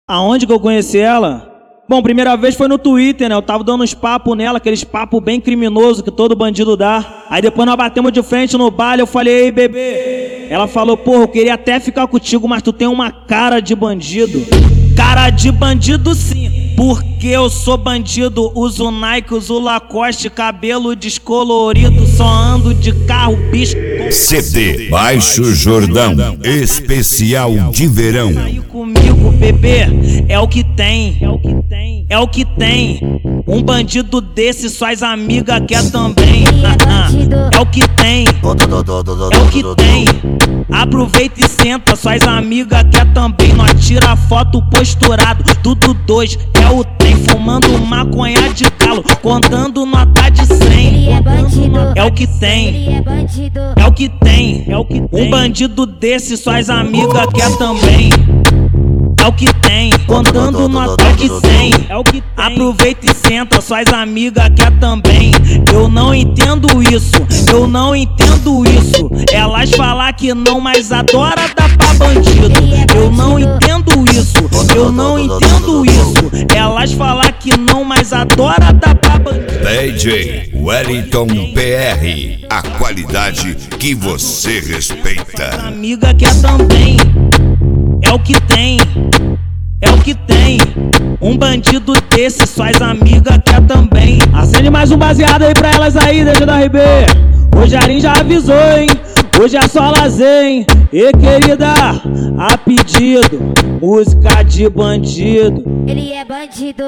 Aonde que eu conheci ela? Bom, primeira vez foi no Twitter, né? Eu tava dando uns papos nela, aqueles papos bem criminosos que todo bandido dá. Aí depois nós batemos de frente no baile, eu falei, ei, bebê. Ela falou, porra, eu queria até ficar contigo, mas tu tem uma cara de bandido. Cara de bandido sim, porque eu sou bandido. Uso Nike, uso Lacoste, cabelo descolorido. Só ando de carro, bicho. CD Baixo Jordão, especial de verão. Aí comigo, bebê, é o que tem. É o que tem. Um bandido desse, suas amigas quer também. É o que tem. É o que tem. Aproveita e senta, suas amigas quer também. Nós tira foto posturado, tudo dois, é o trem. Fumando maconha de calo, contando nota de 100. É o que tem. É o que tem. Um bandido desse, suas amigas quer também. É o que tem, contando nota de 100. É o que tem. Aproveita e senta, suas amigas quer também. Eu não entendo isso, eu não entendo isso. Elas falam que não, mas adora dar pra bandido. Eu não entendo isso, eu não entendo isso. Elas falam que não, mas adora dar pra bandido. DJ Wellington PR, a qualidade que você respeita. Amiga quer também. É o que tem. É o que tem. Um bandido desse, suas amigas quer também. Acende mais um baseado aí pra elas aí, deixa da RB. O Jarim já avisou, hein? Hoje é só lazer, hein? E querida, a pedido, música de bandido. Ele é bandido.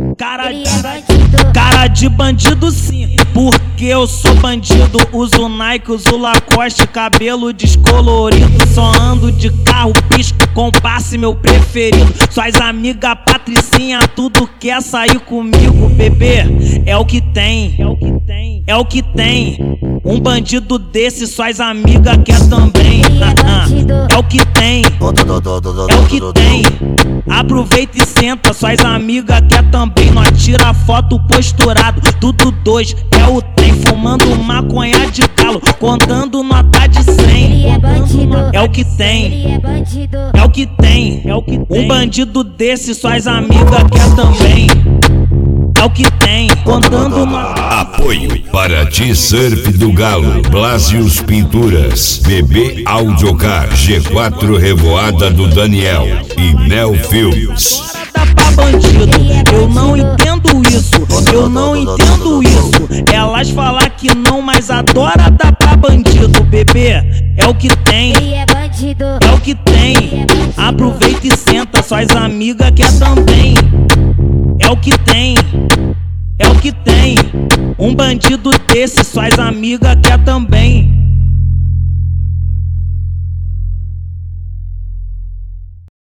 Cara de bandido sim, porque eu sou bandido. Uso Nike, uso Lacoste, cabelo descolorido. Só ando de carro, bicho, com passe meu preferido. Suas amigas patricinha, tudo quer sair comigo, bebê. É o que tem. É o que tem. Um bandido desse, suas amigas quer também. É o que tem. É o que tem. Aproveita e senta, suas amigas quer também. Nós tira foto posturado, tudo dois, é o trem. Fumando maconha de calo, contando nota de 100. É o que tem. É o que tem. Um bandido desse, suas amigas quer também. É o que tem, contando uma... Apoio para T-Surf do Galo, Blasius Pinturas, BB Audiocar, G4 Revoada do Daniel e Nel Filmes. Pra bandido, eu não entendo isso, eu não entendo isso. Elas falam que não, mas adora dar pra bandido, bebê. É o que tem. É o que tem. Aproveita e senta, suas amigas quer também. É o que tem. É o que tem. Um bandido desse, suas amigas quer também.